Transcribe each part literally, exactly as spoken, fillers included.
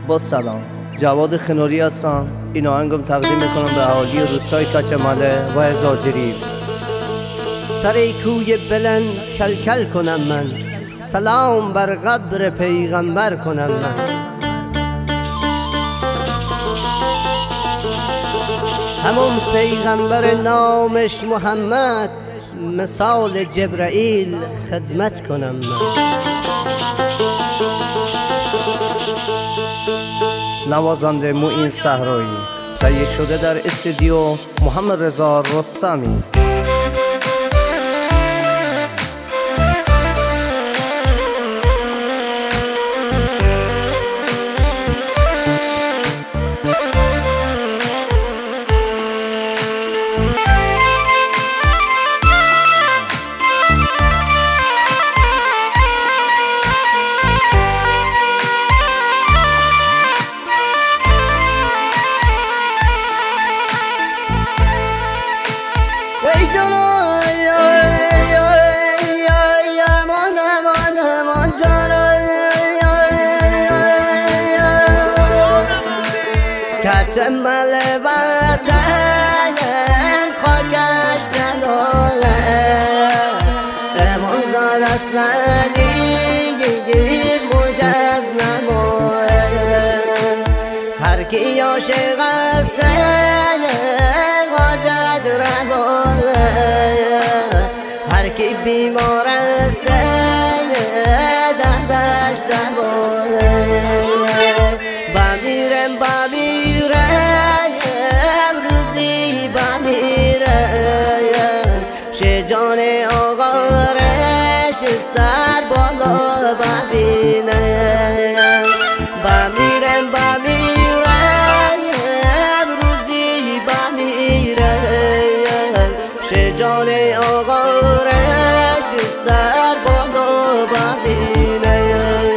با سلام، جواد خنوری هستم. این آهنگم تقدیم میکنم به اهالی روستای کچماله و هزاجری. سر کوی بلند کل کل کنم من، سلام بر قبر پیغمبر کنم من. همون پیغمبر نامش محمد، مثال جبرائیل خدمت کنم من. نوازنده معین صحرایی، تهیه شده در استودیو محمد رضا رستمی. کچماله وطن خاکش نداره، امون زاد اصلی مجز نماره. هر کی عاشق است حاجت رواره، هر کی بیمار است دردش دواره. بمیرم بمیرم روزی بمیرم، شجان آقارش سر بالا ببینم. بمیرم بمیرم روزی بمیرم، شجان آقارش سر بالا ببینم.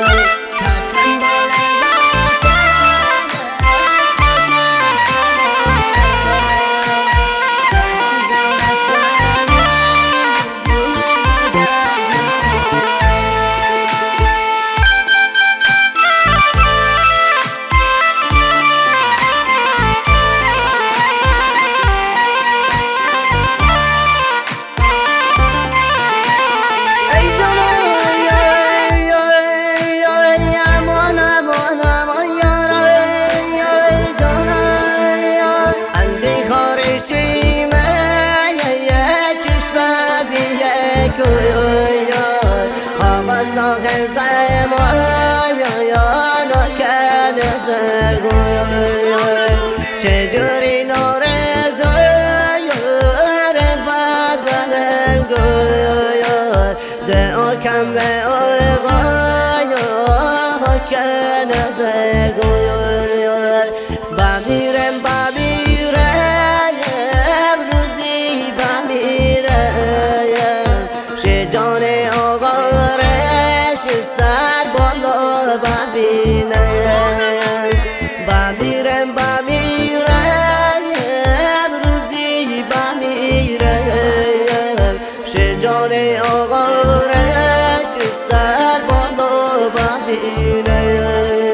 ساخن زمان یا نکن زگوی چجوری نارزوی رفت برم گوی دعا کم به آقای کن زگوی. بمیرم بمیرم روزی بمیرم، شجان آقا سر بالا ببینم. بمیرم بمیرم روزی بمیرم، شجان آقارش سر بالا ببینم.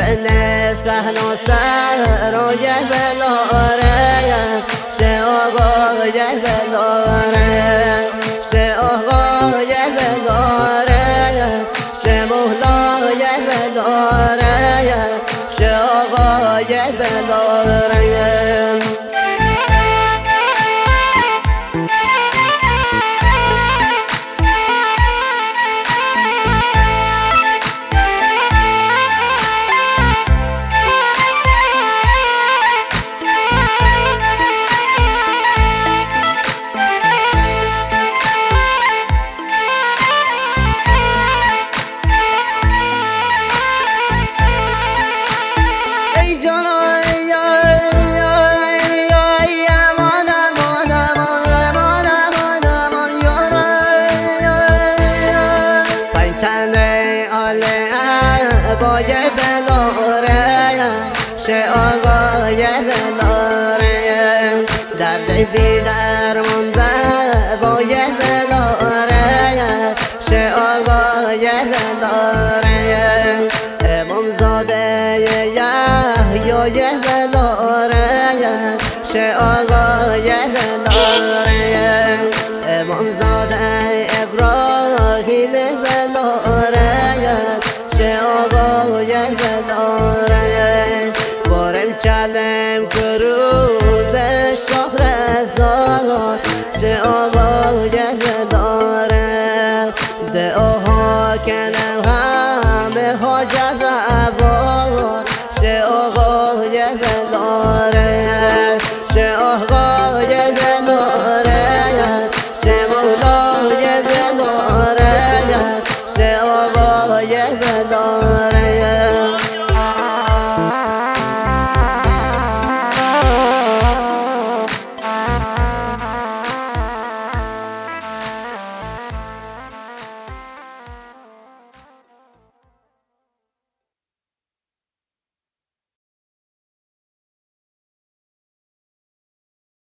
بن صحنا سرای بلاره شه آقای بلاره شه آقای بلاره شه مولای بلاره شه آقای بلاره بای بلاره شه آقای بلاره درد بی درمانده بای بلاره شه آقای بلاره امامزاده یحیای بلاره شه آقای بلاره امامزاده ابراهیم بلاره شه آقای بلاره بارم چلم کرو به شاه رضا شه آقای بلاره دعاها کنه